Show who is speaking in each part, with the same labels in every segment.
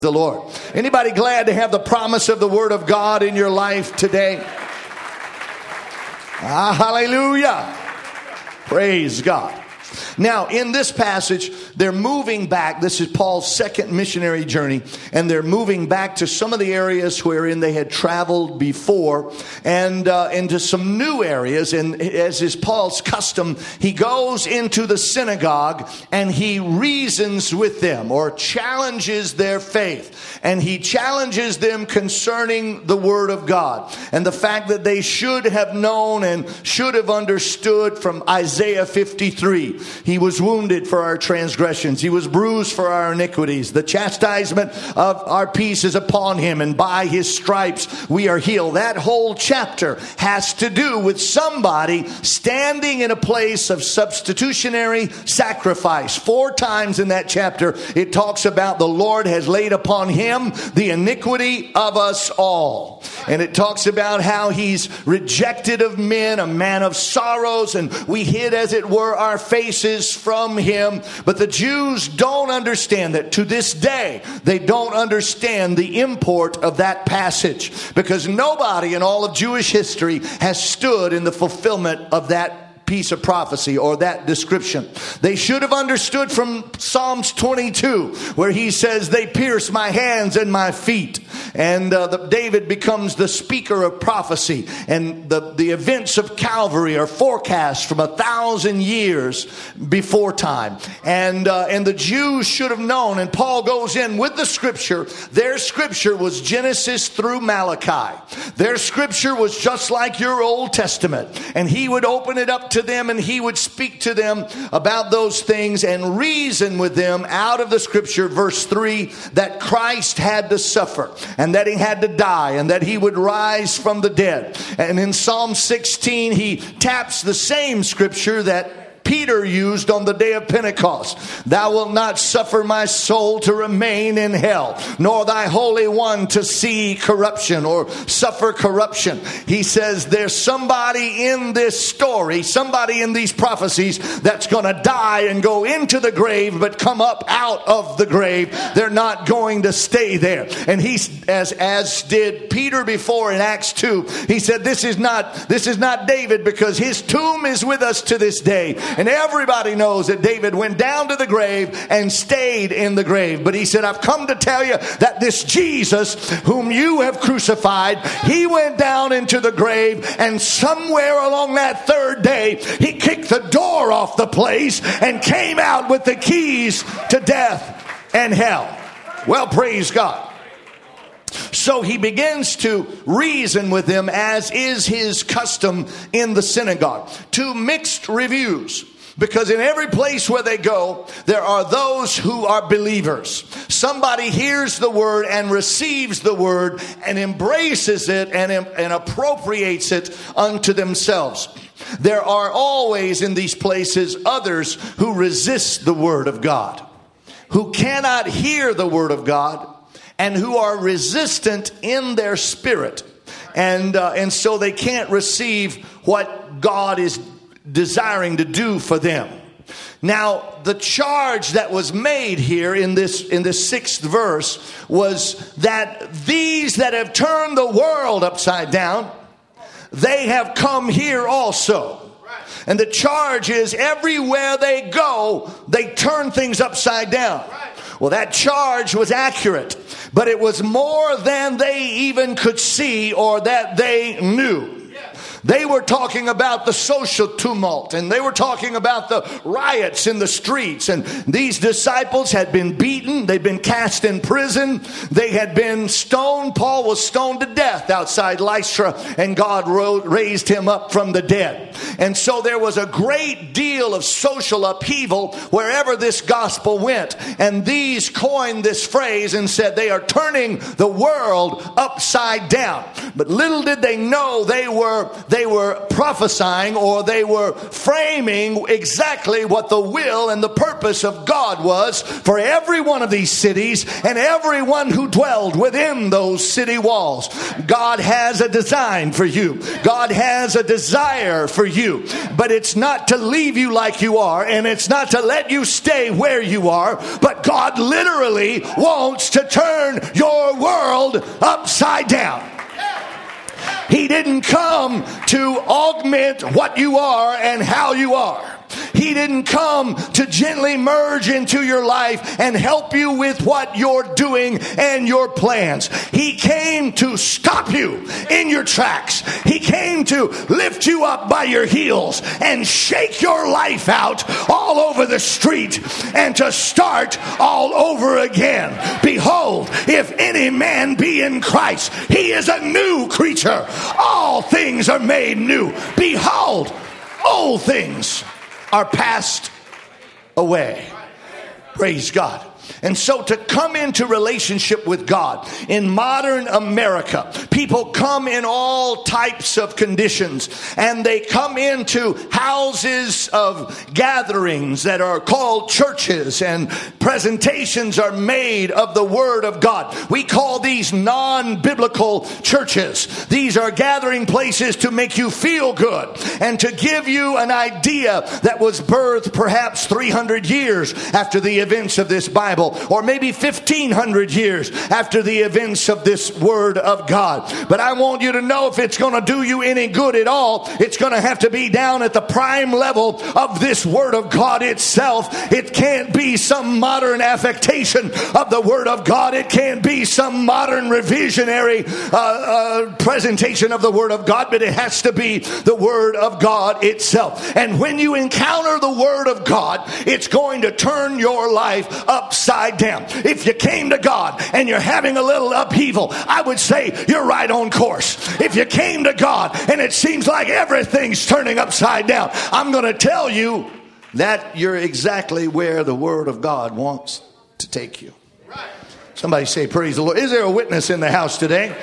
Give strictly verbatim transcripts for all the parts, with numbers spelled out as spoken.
Speaker 1: The Lord. Anybody glad to have the promise of the Word of God in your life today? Ah, hallelujah. Praise God. Now, in this passage, they're moving back. This is Paul's second missionary journey, and they're moving back to some of the areas wherein they had traveled before, and uh, into some new areas. And as is Paul's custom, he goes into the synagogue and he reasons with them, or challenges their faith. And he challenges them concerning the Word of God and the fact that they should have known and should have understood from Isaiah fifty-three. He was wounded for our transgressions. He was bruised for our iniquities. The chastisement of our peace is upon him, and by his stripes we are healed. That whole chapter has to do with somebody standing in a place of substitutionary sacrifice. Four times in that chapter it talks about the Lord has laid upon him the iniquity of us all. And it talks about how he's rejected of men, a man of sorrows, and we hid as it were our faces from him. But the Jews don't understand that. To this day, they don't understand the import of that passage, because nobody in all of Jewish history has stood in the fulfillment of that piece of prophecy or that description. They should have understood from Psalms twenty-two, where he says, they pierce my hands and my feet. And uh, the, David becomes the speaker of prophecy, and the, the events of Calvary are forecast from a thousand years before time. And uh, and the Jews should have known, and Paul goes in with the scripture. Their scripture was Genesis through Malachi. Their scripture was just like your Old Testament, and he would open it up to them, and he would speak to them about those things and reason with them out of the scripture. Verse three, that Christ had to suffer, and that he had to die, and that he would rise from the dead. And in Psalm sixteen, he taps the same scripture that Peter used on the day of Pentecost. Thou wilt not suffer my soul to remain in hell, nor thy Holy One to see corruption or suffer corruption. He says there's somebody in this story, somebody in these prophecies that's going to die and go into the grave, but come up out of the grave. They're not going to stay there. And he, as as did Peter before in Acts two, he said this is not this is not David, because his tomb is with us to this day. And everybody knows that David went down to the grave and stayed in the grave. But he said, I've come to tell you that this Jesus whom you have crucified, he went down into the grave, and somewhere along that third day, he kicked the door off the place and came out with the keys to death and hell. Well, praise God. So he begins to reason with them, as is his custom in the synagogue. Two mixed reviews, because in every place where they go, there are those who are believers. Somebody hears the word and receives the word and embraces it and, and appropriates it unto themselves. There are always in these places others who resist the word of God, who cannot hear the word of God, and who are resistant in their spirit. And uh, and so they can't receive what God is desiring to do for them. Now, the charge that was made here in this in this sixth verse was that these that have turned the world upside down, they have come here also. And the charge is everywhere they go, they turn things upside down. Well, that charge was accurate, but it was more than they even could see or that they knew. They were talking about the social tumult, and they were talking about the riots in the streets. And these disciples had been beaten. They'd been cast in prison. They had been stoned. Paul was stoned to death outside Lystra, and God raised him up from the dead. And so there was a great deal of social upheaval wherever this gospel went. And these coined this phrase and said they are turning the world upside down. But little did they know they were they were prophesying, or they were framing exactly what the will and the purpose of God was for every one of these cities and everyone who dwelled within those city walls. God has a design for you. God has a desire for you. But it's not to leave you like you are, and it's not to let you stay where you are, but God literally wants to turn your world upside down. He didn't come to augment what you are and how you are. He didn't come to gently merge into your life and help you with what you're doing and your plans. He came to stop you in your tracks. He came to lift you up by your heels and shake your life out all over the street and to start all over again. Behold, if any man be in Christ, he is a new creature. All things are made new. Behold, old things are passed away. Praise God. And so to come into relationship with God in modern America, people come in all types of conditions, and they come into houses of gatherings that are called churches, and presentations are made of the Word of God. We call these non-biblical churches. These are gathering places to make you feel good and to give you an idea that was birthed perhaps three hundred years after the events of this Bible, or maybe fifteen hundred years after the events of this Word of God. But I want you to know, if it's going to do you any good at all, it's going to have to be down at the prime level of this Word of God itself. It can't be some modern affectation of the Word of God. It can't be some modern revisionary uh, uh, presentation of the Word of God, but it has to be the Word of God itself. And when you encounter the Word of God, it's going to turn your life upside down. If you came to God and you're having a little upheaval, I would say you're right on course. If you came to God and it seems like everything's turning upside down, I'm going to tell you that you're exactly where the Word of God wants to take you. Somebody say, praise the Lord. Is there a witness in the house today?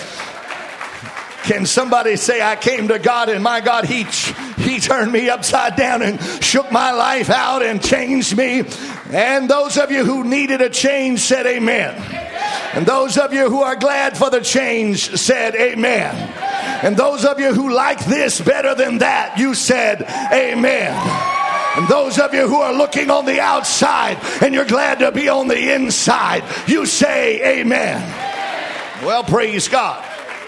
Speaker 1: Can somebody say, I came to God and my God, he, he turned me upside down and shook my life out and changed me. And those of you who needed a change said amen. And those of you who are glad for the change said amen. And those of you who like this better than that, you said amen. And those of you who are looking on the outside and you're glad to be on the inside, you say amen. Well, praise God.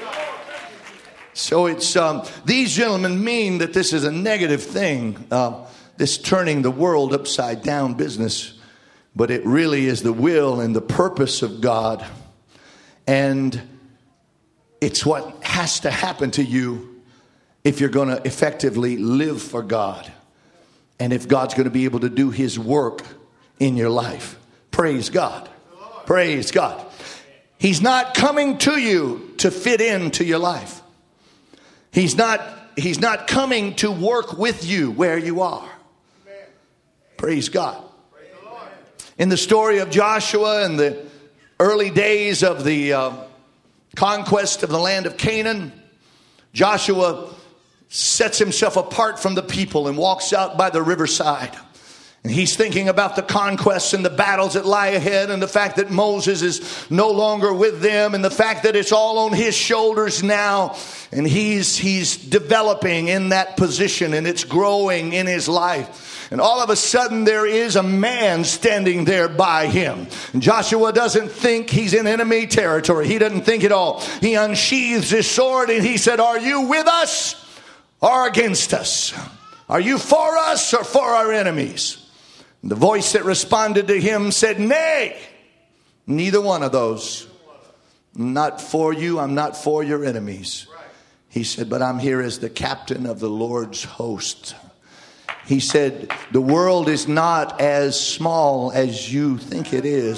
Speaker 1: So it's um, these gentlemen mean that this is a negative thing, uh, this turning the world upside down business. But it really is the will and the purpose of God. And it's what has to happen to you if you're going to effectively live for God. And if God's going to be able to do His work in your life. Praise God. Praise God. He's not coming to you to fit into your life. He's not, he's not coming to work with you where you are. Praise God. In the story of Joshua and the early days of the uh, conquest of the land of Canaan, Joshua sets himself apart from the people and walks out by the riverside. And he's thinking about the conquests and the battles that lie ahead, and the fact that Moses is no longer with them, and the fact that it's all on his shoulders now. And he's he's developing in that position, and it's growing in his life. And all of a sudden there is a man standing there by him. And Joshua doesn't think he's in enemy territory. He doesn't think at all. He unsheathes his sword and he said, "Are you with us or against us? Are you for us or for our enemies?" The voice that responded to him said, "Nay, neither one of those. Not for you. I'm not for your enemies." He said, "But I'm here as the captain of the Lord's host." He said, "The world is not as small as you think it is.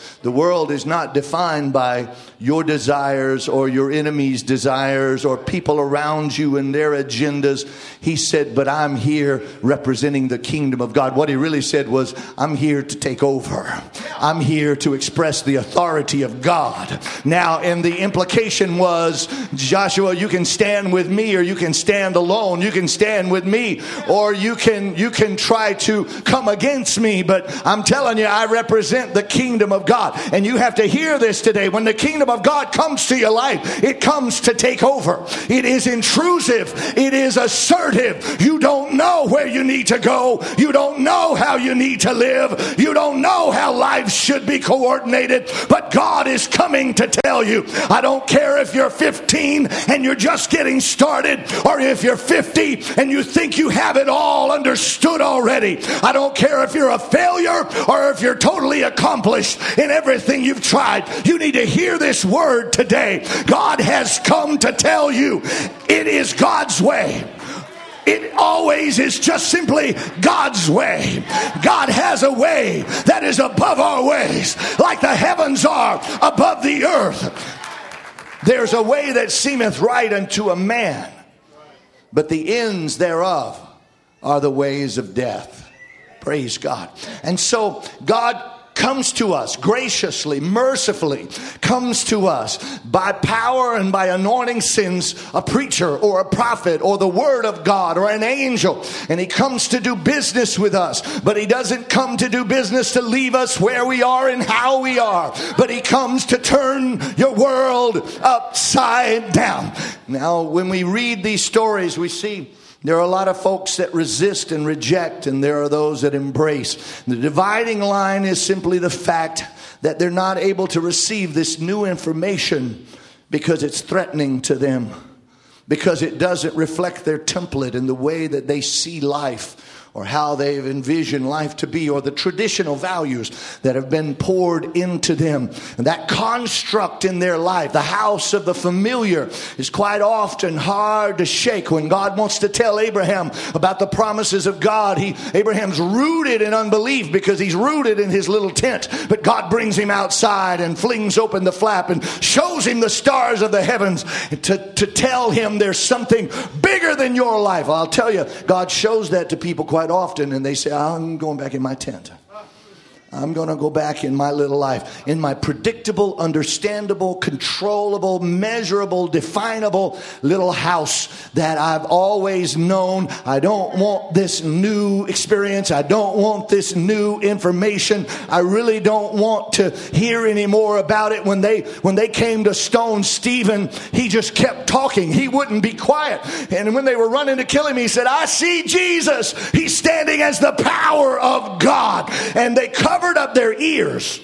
Speaker 1: The world is not defined by your desires or your enemy's desires or people around you and their agendas. He said, but I'm here representing the kingdom of God. What he really said was, I'm here to take over. I'm here to express the authority of God. Now, and the implication was, Joshua, you can stand with me or you can stand alone. You can stand with me or you can, you can try to come against me. But I'm telling you, I represent the kingdom of God. And you have to hear this today. When the kingdom of God comes to your life, it comes to take over. It is intrusive. It is assertive. You don't know where you need to go. You don't know how you need to live. You don't know how life should be coordinated. But God is coming to tell you, I don't care if you're fifteen and you're just getting started, or if you're fifty and you think you have it all understood already. I don't care if you're a failure or if you're totally accomplished in everything you've tried. You need to hear this word today. God has come to tell you it is God's way. It always is just simply God's way. God has a way that is above our ways, like the heavens are above the earth. There's a way that seemeth right unto a man, but the ends thereof are the ways of death. Praise God. And so God comes to us graciously, mercifully, comes to us by power and by anointing, sends a preacher or a prophet or the word of God or an angel. And he comes to do business with us. But he doesn't come to do business to leave us where we are and how we are. But he comes to turn your world upside down. Now, when we read these stories, we see there are a lot of folks that resist and reject, and there are those that embrace. The dividing line is simply the fact that they're not able to receive this new information because it's threatening to them, because it doesn't reflect their template and the way that they see life, or how they've envisioned life to be, or the traditional values that have been poured into them. And that construct in their life, the house of the familiar, is quite often hard to shake. When God wants to tell Abraham about the promises of God, he Abraham's rooted in unbelief because he's rooted in his little tent. But God brings him outside and flings open the flap and shows him the stars of the heavens to, to tell him there's something bigger than your life. I'll tell you, God shows that to people quite Quite often, and they say, I'm going back in my tent. I'm going to go back in my little life, in my predictable, understandable, controllable, measurable, definable little house that I've always known. I don't want this new experience. I don't want this new information. I really don't want to hear any more about it. When they when they came to stone Stephen, he just kept talking. He wouldn't be quiet. And when they were running to kill him, he said, I see Jesus. He's standing as the power of God. And they covered covered up their ears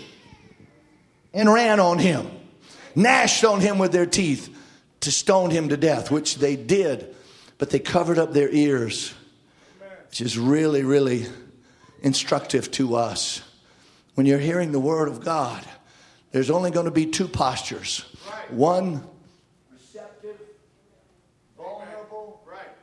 Speaker 1: and ran on him, gnashed on him with their teeth to stone him to death, which they did. But they covered up their ears, which is really, really instructive to us. When you're hearing the word of God, there's only going to be two postures. One, receptive, vulnerable,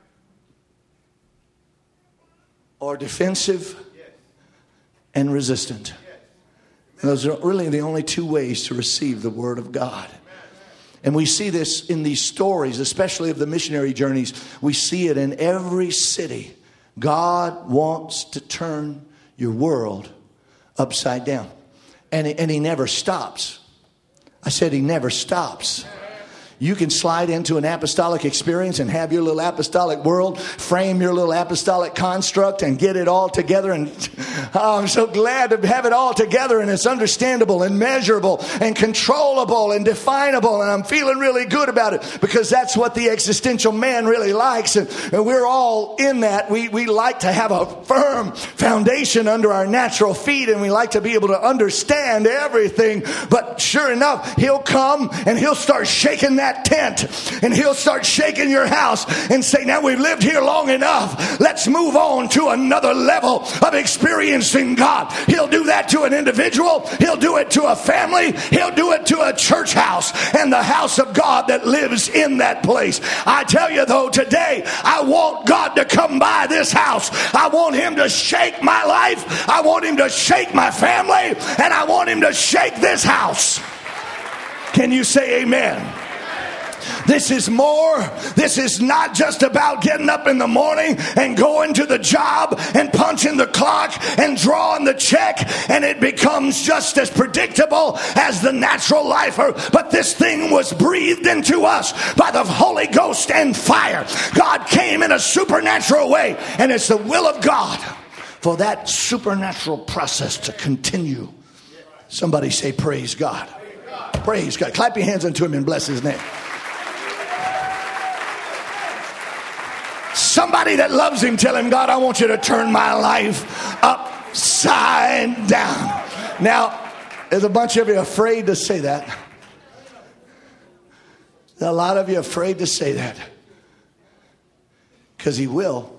Speaker 1: or defensive and resistant. Those are really the only two ways to receive the word of God. And we see this in these stories, especially of the missionary journeys. We see it in every city. God wants to turn your world upside down. And, and he never stops. I said he never stops. You can slide into an apostolic experience and have your little apostolic world, frame your little apostolic construct and get it all together. And oh, I'm so glad to have it all together, and it's understandable and measurable and controllable and definable. And I'm feeling really good about it because that's what the existential man really likes. And, and we're all in that. We, we like to have a firm foundation under our natural feet, and we like to be able to understand everything. But sure enough, he'll come and he'll start shaking that that tent and he'll start shaking your house and say, now we've lived here long enough. Let's move on to another level of experiencing God. He'll do that to an individual. He'll do it to a family. He'll do it to a church house and the house of God that lives in that place. I tell you though, today I want God to come by this house. I want him to shake my life. I want him to shake my family. And I want him to shake this house. Can you say amen? This is more. This is not just about getting up in the morning and going to the job and punching the clock and drawing the check, and it becomes just as predictable as the natural lifer. But this thing was breathed into us by the Holy Ghost and fire. God came in a supernatural way, and it's the will of God for that supernatural process to continue. Somebody say praise God. Praise God. Clap your hands unto him and bless his name. Somebody that loves him, tell him, God, I want you to turn my life upside down. Now, there's a bunch of you afraid to say that. There's a lot of you afraid to say that. Because he will.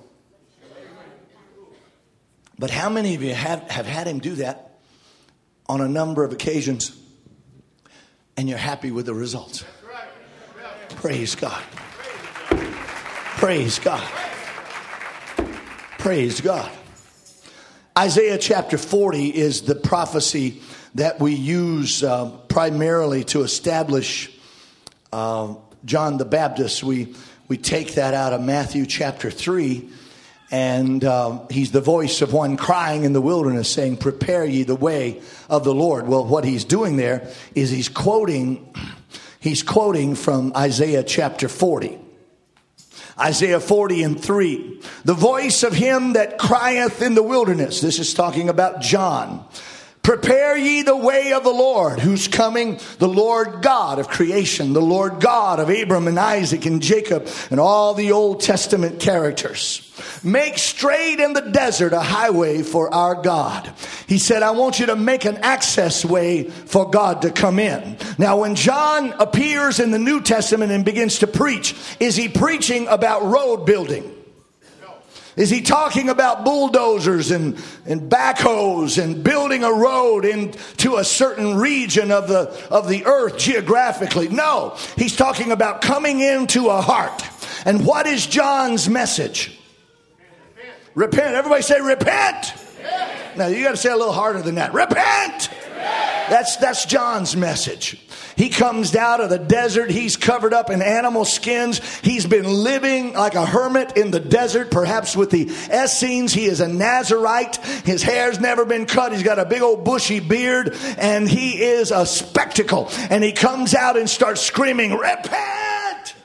Speaker 1: But how many of you have, have had him do that on a number of occasions and you're happy with the results? Praise God. Praise God. Praise God. Isaiah chapter forty is the prophecy that we use uh, primarily to establish uh, John the Baptist. We, we take that out of Matthew chapter three. And uh, he's the voice of one crying in the wilderness saying, prepare ye the way of the Lord. Well, what he's doing there is he's quoting, he's quoting from Isaiah chapter forty. Isaiah forty and three. The voice of him that crieth in the wilderness. This is talking about John. Prepare ye the way of the Lord, who's coming, the Lord God of creation, the Lord God of Abram and Isaac and Jacob and all the Old Testament characters. Make straight in the desert a highway for our God. He said, I want you to make an access way for God to come in. Now, when John appears in the New Testament and begins to preach, is he preaching about road building? Is he talking about bulldozers and, and backhoes and building a road into a certain region of the, of the earth geographically? No, he's talking about coming into a heart. And what is John's message? Repent. Repent. Everybody say repent. Repent. Now you got to say it a little harder than that. Repent. Repent. That's, that's John's message. He comes out of the desert. He's covered up in animal skins. He's been living like a hermit in the desert, perhaps with the Essenes. He is a Nazarite. His hair's never been cut. He's got a big old bushy beard, and he is a spectacle. And he comes out and starts screaming, repent!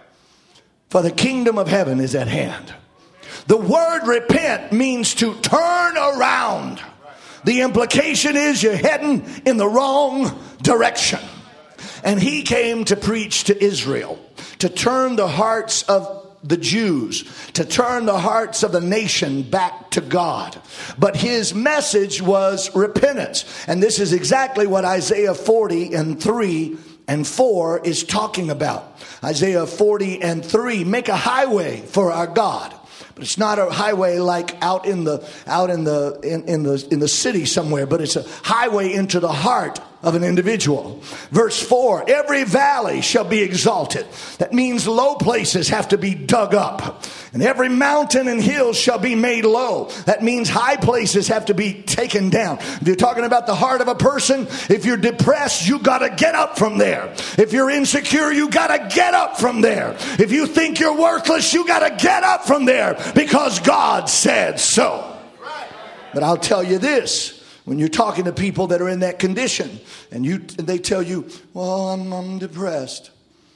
Speaker 1: For the kingdom of heaven is at hand. The word repent means to turn around. The implication is you're heading in the wrong direction. And he came to preach to Israel, to turn the hearts of the Jews, to turn the hearts of the nation back to God. But his message was repentance. And this is exactly what Isaiah forty and three and four is talking about. Isaiah forty and three, make a highway for our God. But it's not a highway like out in the out in the in, in the in the city somewhere, but it's a highway into the heart of an individual. Verse four, every valley shall be exalted. That means low places have to be dug up. And every mountain and hill shall be made low. That means high places have to be taken down. If you're talking about the heart of a person, if you're depressed, you got to get up from there. If you're insecure, you got to get up from there. If you think you're worthless, you got to get up from there because God said so. But I'll tell you this. When you're talking to people that are in that condition and you and they tell you, well, I'm, I'm depressed.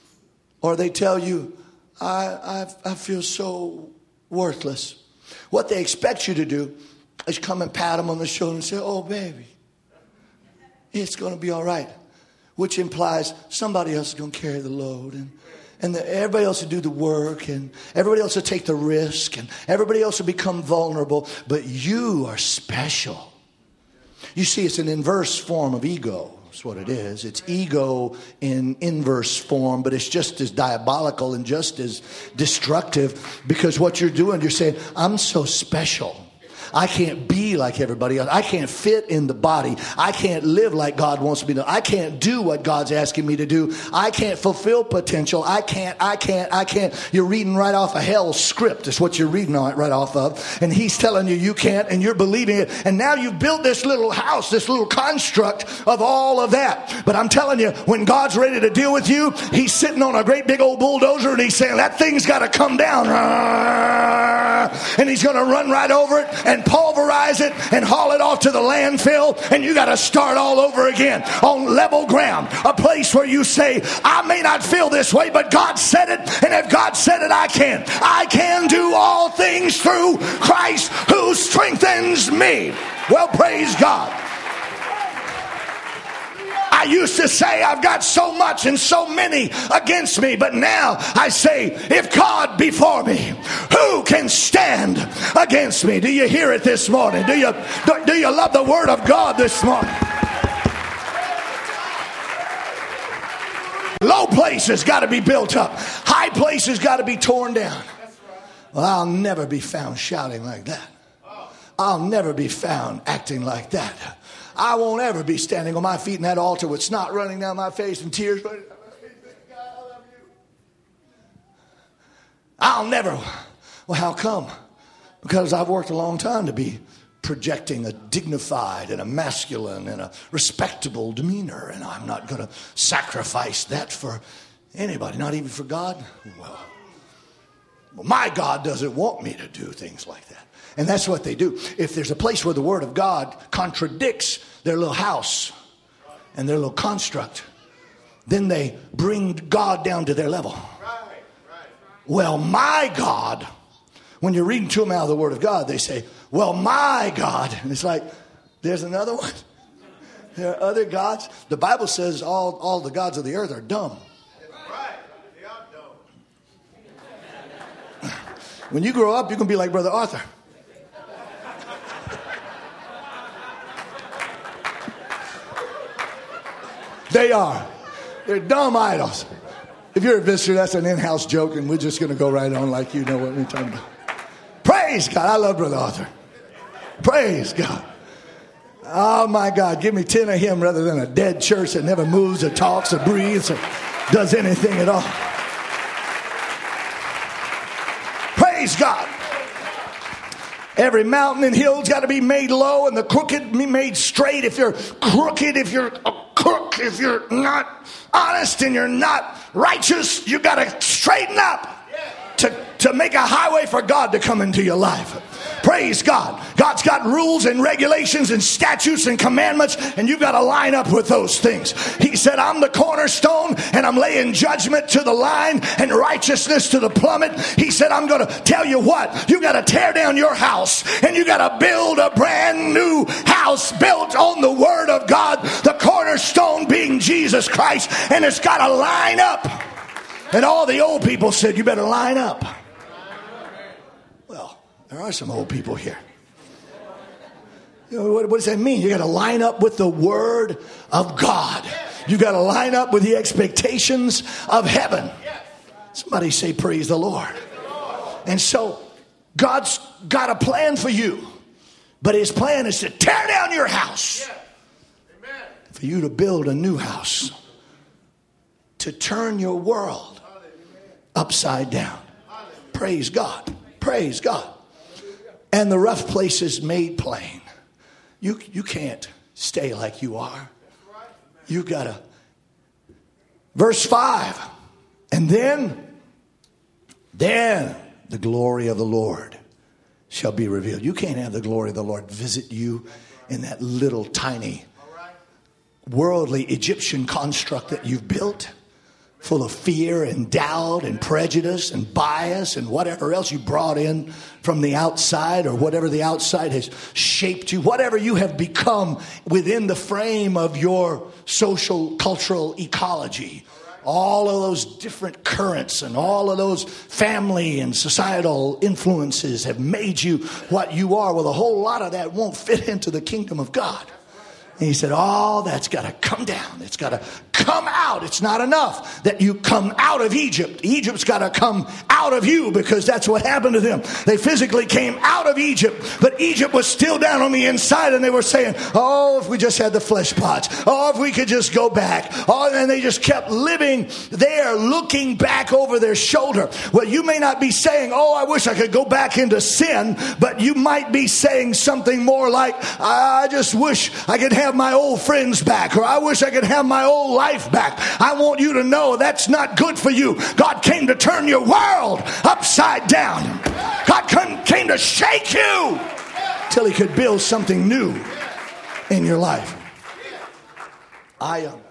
Speaker 1: Or they tell you, I, I, I feel so worthless. What they expect you to do is come and pat them on the shoulder and say, oh, baby, it's going to be all right. Which implies somebody else is going to carry the load. And, and the, everybody else will do the work. And everybody else will take the risk. And everybody else will become vulnerable. But you are special. You see, it's an inverse form of ego. That's what it is. It's ego in inverse form, but it's just as diabolical and just as destructive, because what you're doing, you're saying, I'm so special. I can't be like everybody else. I can't fit in the body. I can't live like God wants me to. I can't do what God's asking me to do. I can't fulfill potential. I can't, I can't, I can't. You're reading right off of hell's script. Is what you're reading right off of. And he's telling you you can't, and you're believing it. And now you've built this little house, this little construct of all of that. But I'm telling you, when God's ready to deal with you, he's sitting on a great big old bulldozer and he's saying, that thing's got to come down. And he's going to run right over it and pulverize it and haul it off to the landfill, and you got to start all over again on level ground, a place where you say, I may not feel this way, but God said it, and if God said it, I can. I can do all things through Christ who strengthens me. Well, praise God. I used to say I've got so much and so many against me, but now I say, if God be for me, who can stand against me? Do you hear it this morning? Do you, do, do you love the word of God this morning? Low places got to be built up. High places got to be torn down. Well, I'll never be found shouting like that. I'll never be found acting like that. I won't ever be standing on my feet in that altar with snot running down my face and tears running down my face. God, I love you. I'll never. Well, how come? Because I've worked a long time to be projecting a dignified and a masculine and a respectable demeanor, and I'm not going to sacrifice that for anybody, not even for God. Well, well, my God doesn't want me to do things like that. And that's what they do. If there's a place where the word of God contradicts their little house and their little construct, then they bring God down to their level. Well, my God, when you're reading to them out of the word of God, they say, well, my God. And it's like, there's another one. There are other gods. The Bible says all, all the gods of the earth are dumb. They are dumb. When you grow up, you're going to be like Brother Arthur. They are. They're dumb idols. If you're a visitor, that's an in-house joke, and we're just going to go right on like you know what we're talking about. Praise God. I love Brother Arthur. Praise God. Oh, my God. Give me ten of him rather than a dead church that never moves or talks or breathes or does anything at all. Praise God. Every mountain and hill's got to be made low and the crooked be made straight. If you're crooked, if you're a crook, if you're not honest and you're not righteous, you got to straighten up to, to make a highway for God to come into your life. Praise God. God's got rules and regulations and statutes and commandments, and you've got to line up with those things. He said, I'm the cornerstone, and I'm laying judgment to the line and righteousness to the plummet. He said, I'm going to tell you what, you got to tear down your house, and you got to build a brand new house built on the word of God, the cornerstone being Jesus Christ, and it's got to line up. And all the old people said, you better line up. Well, there are some old people here. You know, what, what does that mean? You got to line up with the word of God. You got to line up with the expectations of heaven. Somebody say, praise the Lord. And so God's got a plan for you, but his plan is to tear down your house, for you to build a new house, to turn your world upside down. Praise God. Praise God. And the rough places made plain. You, you can't stay like you are. You gotta. Verse five. And then, then the glory of the Lord shall be revealed. You can't have the glory of the Lord visit you in that little tiny worldly Egyptian construct that you've built, full of fear and doubt and prejudice and bias and whatever else you brought in from the outside, or whatever the outside has shaped you, whatever you have become within the frame of your social, cultural ecology. All of those different currents and all of those family and societal influences have made you what you are. Well, a whole lot of that won't fit into the kingdom of God. And he said, oh, that's got to come down. It's got to come out. It's not enough that you come out of Egypt. Egypt's got to come out of you, because that's what happened to them. They physically came out of Egypt, but Egypt was still down on the inside, and they were saying, oh, if we just had the flesh pots. Oh, if we could just go back. Oh, and they just kept living there, looking back over their shoulder. Well, you may not be saying, oh, I wish I could go back into sin, but you might be saying something more like, I just wish I could have my old friends back, or I wish I could have my old life back. I want you to know that's not good for you. God came to turn your world upside down. God came to shake you till he could build something new in your life. I, uh,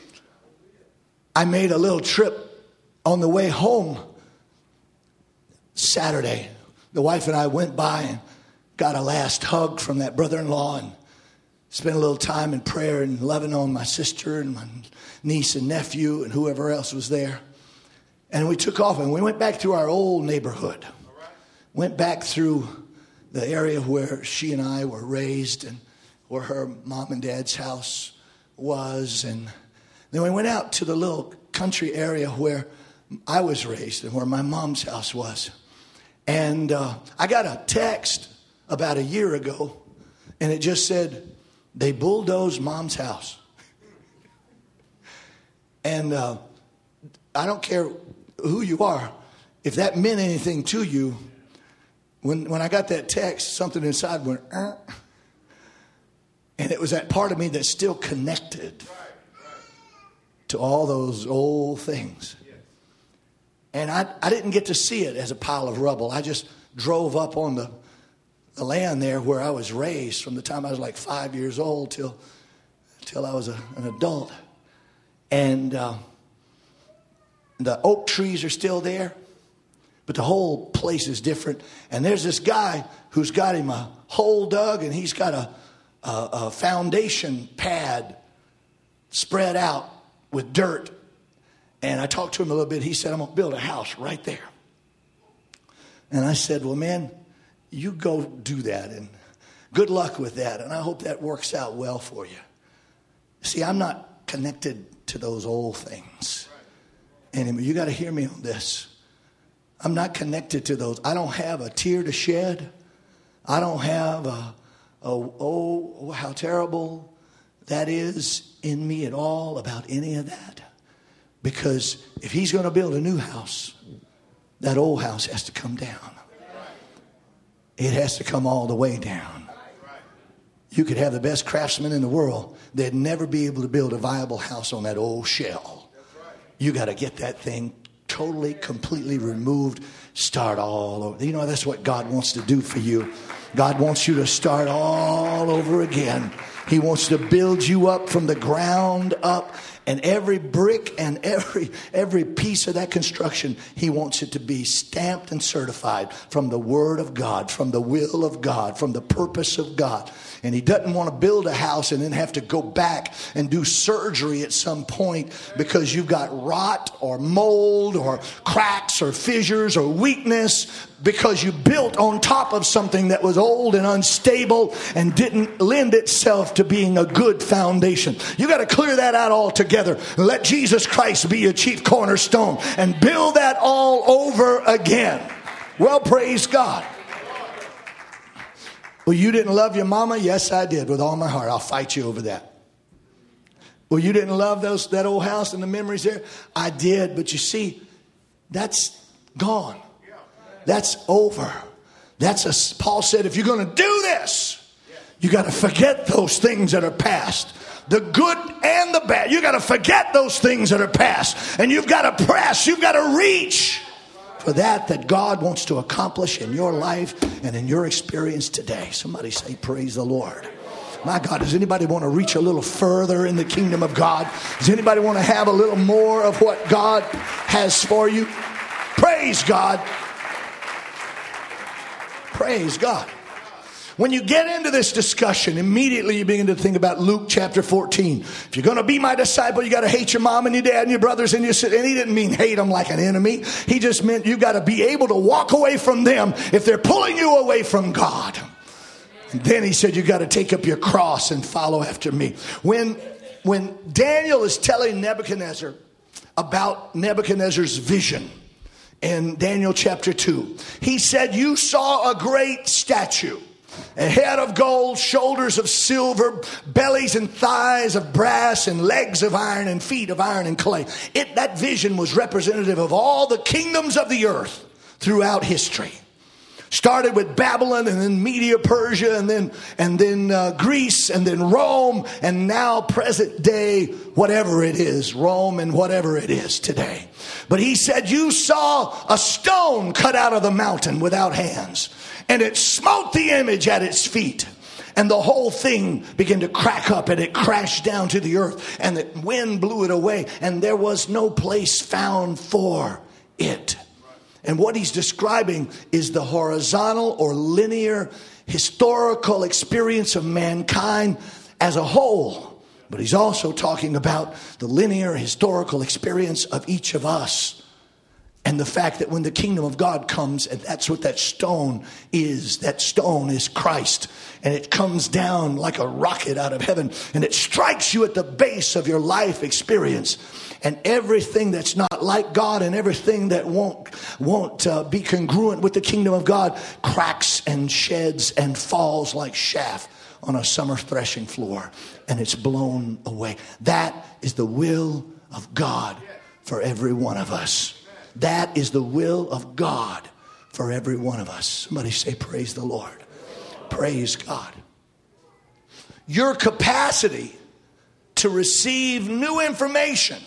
Speaker 1: I made a little trip on the way home Saturday. The wife and I went by and got a last hug from that brother-in-law and spent a little time in prayer and loving on my sister and my niece and nephew and whoever else was there. And we took off and we went back through our old neighborhood. Went back through the area where she and I were raised and where her mom and dad's house was. And then we went out to the little country area where I was raised and where my mom's house was. And uh, I got a text about a year ago, and it just said, they bulldozed mom's house. And uh, I don't care who you are. If that meant anything to you, when, when I got that text, something inside went, uh, and it was that part of me that's still connected to all those old things. And I, I didn't get to see it as a pile of rubble. I just drove up on the the land there where I was raised from the time I was like five years old till till I was a, an adult. And uh, the oak trees are still there, but the whole place is different. And there's this guy who's got him a hole dug, and he's got a, a, a foundation pad spread out with dirt. And I talked to him a little bit. He said, I'm going to build a house right there. And I said, well, man, you go do that, and good luck with that, and I hope that works out well for you. See, I'm not connected to those old things anymore. You got to hear me on this. I'm not connected to those. I don't have a tear to shed. I don't have a, a oh, how terrible that is in me at all about any of that. Because if he's going to build a new house, that old house has to come down. It has to come all the way down. You could have the best craftsmen in the world. They'd never be able to build a viable house on that old shell. You got to get that thing totally, completely removed. Start all over. You know, that's what God wants to do for you. God wants you to start all over again. He wants to build you up from the ground up. And every brick and every every piece of that construction, he wants it to be stamped and certified from the Word of God, from the will of God, from the purpose of God. And he doesn't want to build a house and then have to go back and do surgery at some point because you've got rot or mold or cracks or fissures or weakness because you built on top of something that was old and unstable and didn't lend itself to being a good foundation. You got to clear that out altogether. Let Jesus Christ be your chief cornerstone and build that all over again. Well, praise God. Well, you didn't love your mama? Yes, I did with all my heart. I'll fight you over that. Well, you didn't love those that old house and the memories there? I did, but you see, that's gone. That's over. That's a, Paul said, if you're going to do this, you got to forget those things that are past. The good and the bad. You got to forget those things that are past. And you've got to press. You've got to reach for that that God wants to accomplish in your life and in your experience today. Somebody say, praise the Lord. My God, does anybody want to reach a little further in the kingdom of God? Does anybody want to have a little more of what God has for you? Praise God. Praise God. When you get into this discussion, immediately you begin to think about Luke chapter fourteen. If you're going to be my disciple, you got to hate your mom and your dad and your brothers and your sisters. And he didn't mean hate them like an enemy. He just meant you got to be able to walk away from them if they're pulling you away from God. And then he said, you got to take up your cross and follow after me. When, when Daniel is telling Nebuchadnezzar about Nebuchadnezzar's vision in Daniel chapter two, he said, you saw a great statue, a head of gold, shoulders of silver, bellies and thighs of brass, and legs of iron, and feet of iron and clay. It, that vision was representative of all the kingdoms of the earth throughout history. Started with Babylon, and then Media, Persia, and then and then uh, Greece, and then Rome, and now present day, whatever it is, Rome and whatever it is today. But he said, you saw a stone cut out of the mountain without hands, and it smote the image at its feet. And the whole thing began to crack up, and it crashed down to the earth, and the wind blew it away, and there was no place found for it. And what he's describing is the horizontal or linear historical experience of mankind as a whole. But he's also talking about the linear historical experience of each of us. And the fact that when the kingdom of God comes, and that's what that stone is. That stone is Christ. And it comes down like a rocket out of heaven. And it strikes you at the base of your life experience. And everything that's not like God, and everything that won't, won't uh, be congruent with the kingdom of God, cracks and sheds and falls like chaff on a summer threshing floor. And it's blown away. That is the will of God for every one of us. That is the will of God for every one of us. Somebody say, praise the Lord. Praise God. Your capacity to receive new information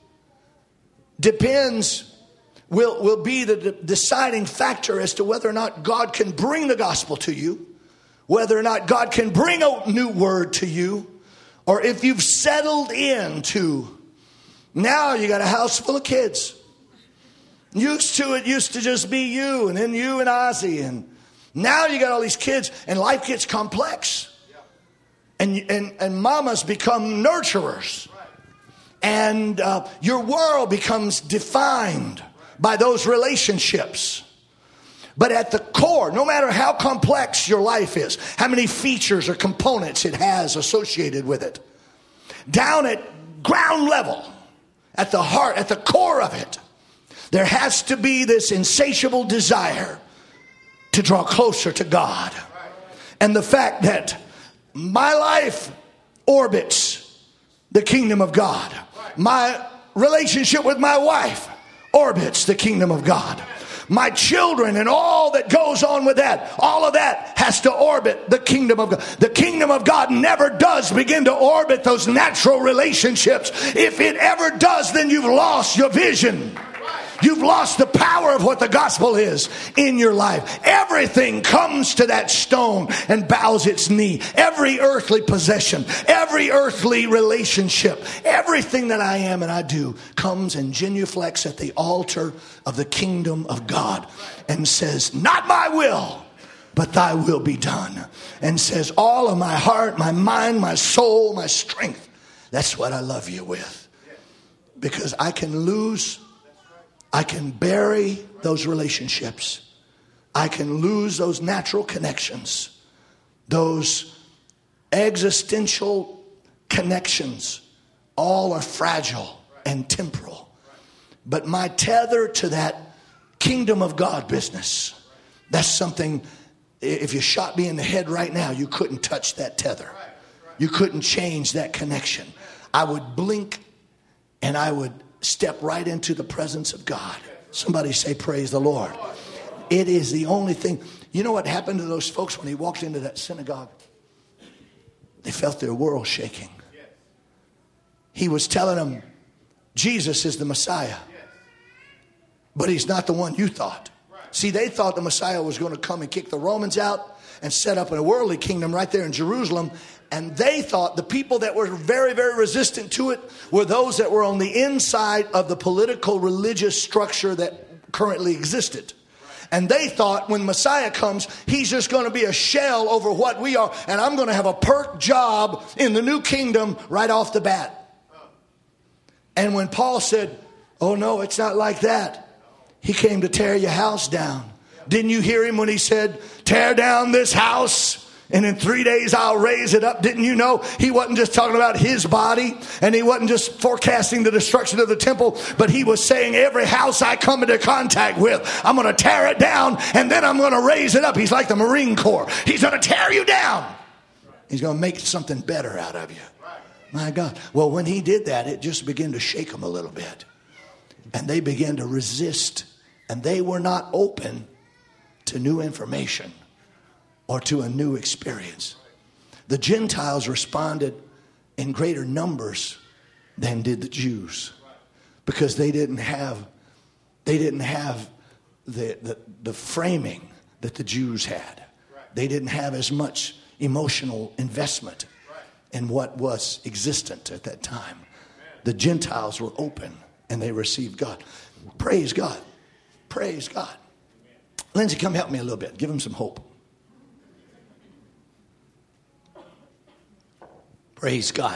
Speaker 1: depends, will, will be the de- deciding factor as to whether or not God can bring the gospel to you, whether or not God can bring a new word to you, or if you've settled into, now you got a house full of kids. Used to it used to just be you, and then you and Ozzy, and now you got all these kids, and life gets complex. And, and, and mamas become nurturers. And uh, your world becomes defined by those relationships. But at the core, no matter how complex your life is, how many features or components it has associated with it, down at ground level, at the heart, at the core of it, there has to be this insatiable desire to draw closer to God. And the fact that my life orbits the kingdom of God. My relationship with my wife orbits the kingdom of God. My children and all that goes on with that, all of that has to orbit the kingdom of God. The kingdom of God never does begin to orbit those natural relationships. If it ever does, then you've lost your vision. You've lost the power of what the gospel is in your life. Everything comes to that stone and bows its knee. Every earthly possession, every earthly relationship, everything that I am and I do comes and genuflects at the altar of the kingdom of God and says, not my will, but thy will be done. And says, all of my heart, my mind, my soul, my strength. That's what I love you with. Because I can lose, I can bury those relationships. I can lose those natural connections. Those existential connections. All are fragile and temporal. But my tether to that kingdom of God business, that's something, if you shot me in the head right now, you couldn't touch that tether. You couldn't change that connection. I would blink and I would step right into the presence of God. Somebody say, praise the Lord. It is the only thing. You know what happened to those folks when he walked into that synagogue? They felt their world shaking. He was telling them, Jesus is the Messiah. But he's not the one you thought. See, they thought the Messiah was going to come and kick the Romans out and set up a worldly kingdom right there in Jerusalem. And they thought the people that were very, very resistant to it were those that were on the inside of the political religious structure that currently existed. And they thought when Messiah comes, he's just going to be a shell over what we are. And I'm going to have a perk job in the new kingdom right off the bat. And when Paul said, oh no, it's not like that. He came to tear your house down. Didn't you hear him when he said, tear down this house And in three days I'll raise it up. Didn't you know he wasn't just talking about his body, and he wasn't just forecasting the destruction of the temple, but he was saying every house I come into contact with, I'm going to tear it down and then I'm going to raise it up. He's like the Marine Corps. He's going to tear you down. He's going to make something better out of you. My God. Well, when he did that, it just began to shake them a little bit. And they began to resist. And they were not open to new information or to a new experience. The Gentiles responded in greater numbers than did the Jews, because they didn't have they didn't have the, the, the framing that the Jews had. They didn't have as much emotional investment in what was existent at that time. The Gentiles were open and they received God. Praise God. Praise God. Lindsay, come help me a little bit. Give him some hope. Praise God.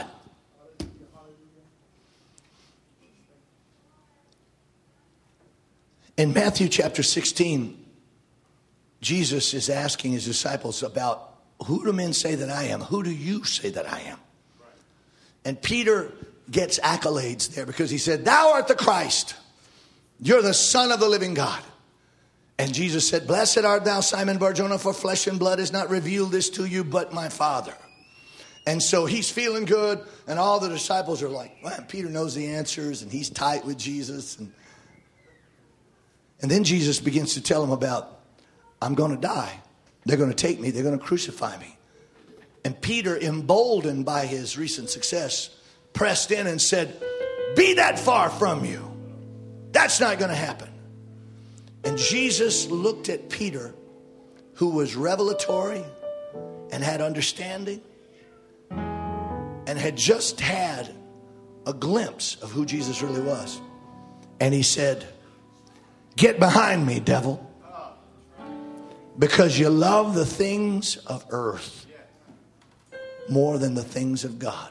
Speaker 1: In Matthew chapter sixteen, Jesus is asking his disciples about, who do men say that I am? Who do you say that I am? And Peter gets accolades there because he said, thou art the Christ. You're the Son of the living God. And Jesus said, blessed art thou, Simon Bar-Jonah, for flesh and blood has not revealed this to you, but my Father. And so he's feeling good. And all the disciples are like, well, Peter knows the answers and he's tight with Jesus. And, and then Jesus begins to tell them about, I'm going to die. They're going to take me. They're going to crucify me. And Peter, emboldened by his recent success, pressed in and said, be that far from you. That's not going to happen. And Jesus looked at Peter, who was revelatory and had understanding and had just had a glimpse of who Jesus really was. And he said, get behind me, devil, because you love the things of earth more than the things of God.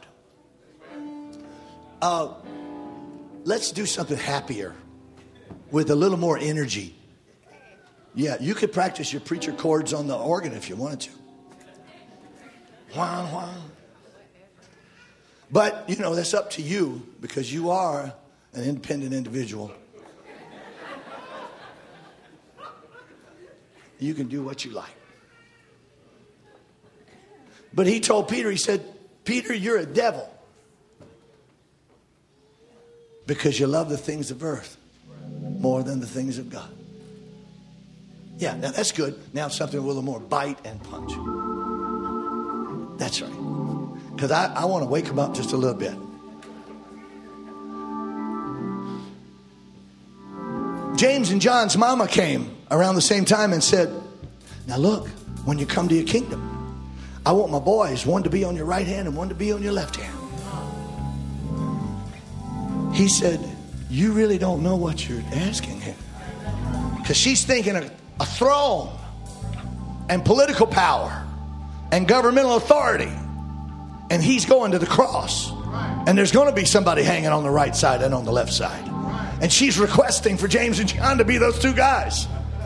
Speaker 1: Uh, let's do something happier with a little more energy. Yeah, you could practice your preacher chords on the organ if you wanted to. Wah, wah. But, you know, that's up to you, because you are an independent individual. You can do what you like. But he told Peter, he said, Peter, you're a devil, because you love the things of earth more than the things of God. Yeah, now that's good. Now something with a little more bite and punch. That's right. Because I, I want to wake him up just a little bit. James and John's mama came around the same time and said, now look, when you come to your kingdom, I want my boys, one to be on your right hand and one to be on your left hand. He said, you really don't know what you're asking him. Because she's thinking of a throne and political power and governmental authority. And he's going to the cross. And there's going to be somebody hanging on the right side and on the left side. And she's requesting for James and John to be those two guys.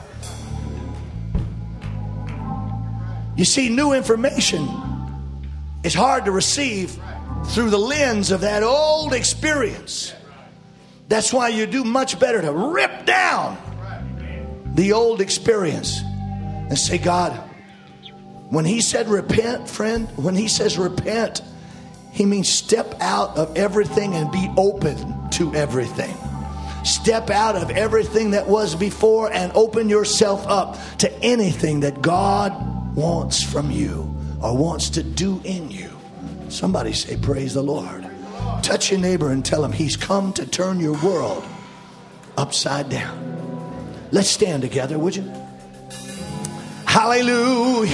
Speaker 1: You see, new information is hard to receive through the lens of that old experience. That's why you do much better to rip down the old experience and say, God, when he said repent, friend, when he says repent, he means step out of everything and be open to everything. Step out of everything that was before and open yourself up to anything that God wants from you or wants to do in you. Somebody say, praise the Lord. Touch your neighbor and tell him he's come to turn your world upside down. Let's stand together, would you? Hallelujah.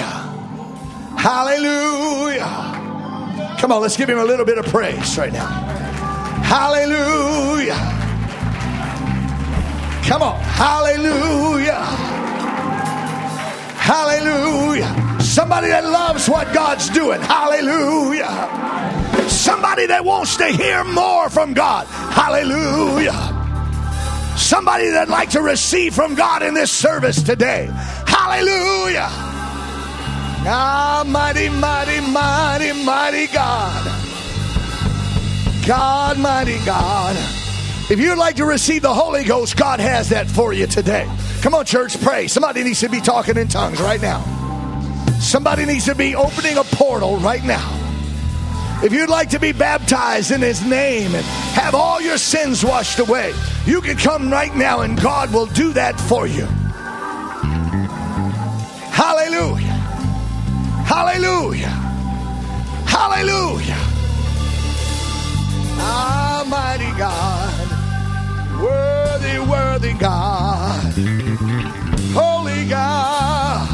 Speaker 1: Hallelujah. Come on, let's give him a little bit of praise right now. Hallelujah. Come on. Hallelujah. Hallelujah. Somebody that loves what God's doing. Hallelujah. Somebody that wants to hear more from God. Hallelujah. Somebody that'd like to receive from God in this service today. Hallelujah. Ah, mighty, mighty, mighty, mighty God. God, mighty God. If you'd like to receive the Holy Ghost, God has that for you today. Come on, church, pray. Somebody needs to be talking in tongues right now. Somebody needs to be opening a portal right now. If you'd like to be baptized in His name and have all your sins washed away, you can come right now and God will do that for you. Hallelujah. Hallelujah. Hallelujah. Almighty God. Worthy, worthy God. Holy God.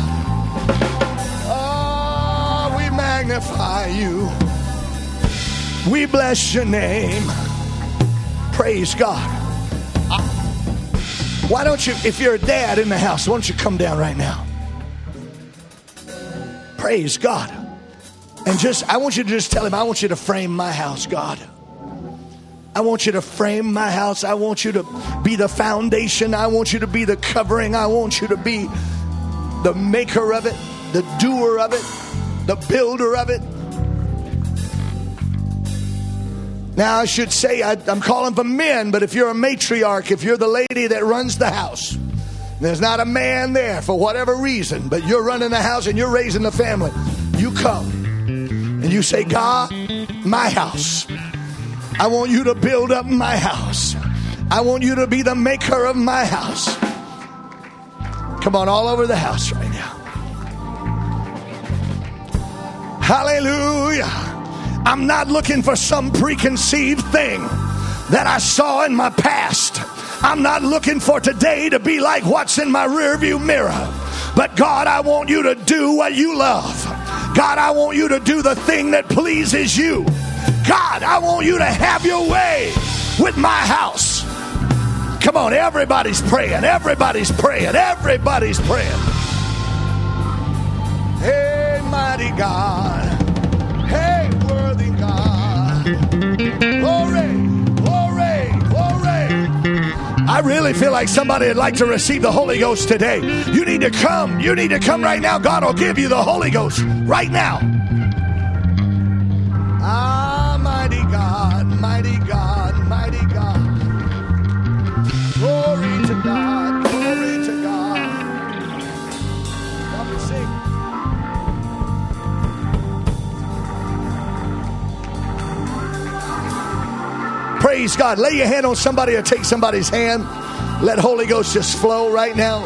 Speaker 1: Oh, we magnify you. We bless your name. Praise God. Why don't you, if you're a dad in the house, why don't you come down right now? Praise God. And just, I want you to just tell Him, I want you to frame my house, God. I want you to frame my house. I want you to be the foundation. I want you to be the covering. I want you to be the maker of it, the doer of it, the builder of it. Now, I should say, I, I'm calling for men, but if you're a matriarch, if you're the lady that runs the house, there's not a man there for whatever reason, but you're running the house and you're raising the family, you come and you say, God, my house. I want you to build up my house. I want you to be the maker of my house. Come on, all over the house right now. Hallelujah. I'm not looking for some preconceived thing that I saw in my past. I'm not looking for today to be like what's in my rearview mirror. But God, I want you to do what you love. God, I want you to do the thing that pleases you. God, I want you to have your way with my house. Come on, everybody's praying. Everybody's praying. Everybody's praying. Hey, mighty God. Hey, worthy God. Glory, glory, glory. I really feel like somebody would like to receive the Holy Ghost today. You need to come. You need to come right now. God will give you the Holy Ghost right now. Ah, mighty God, mighty God, mighty God. Glory to God, glory to God. Help me sing. Praise God. Lay your hand on somebody or take somebody's hand. Let Holy Ghost just flow right now.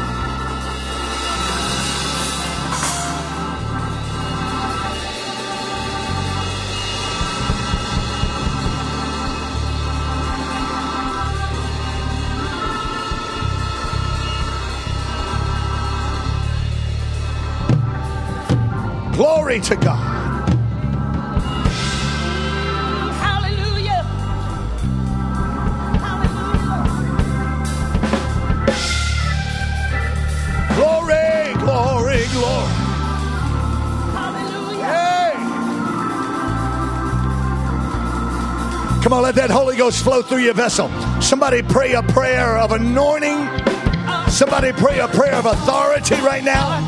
Speaker 1: Glory to God.
Speaker 2: Hallelujah. Hallelujah.
Speaker 1: Glory, glory, glory.
Speaker 2: Hallelujah.
Speaker 1: Hey. Come on, let that Holy Ghost flow through your vessel. Somebody pray a prayer of anointing. Somebody pray a prayer of authority right now.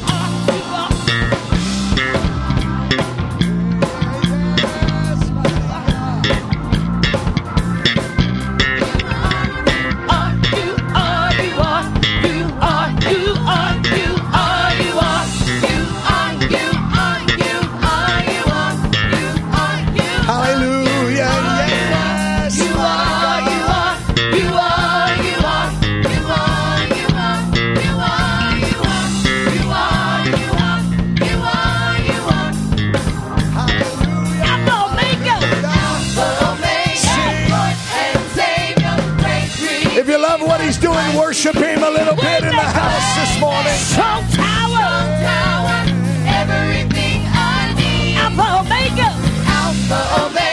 Speaker 1: He's doing, worship Him a little bit in the house this morning.
Speaker 2: Strong tower,
Speaker 3: tower, everything I need.
Speaker 2: Alpha Omega,
Speaker 3: Alpha Omega.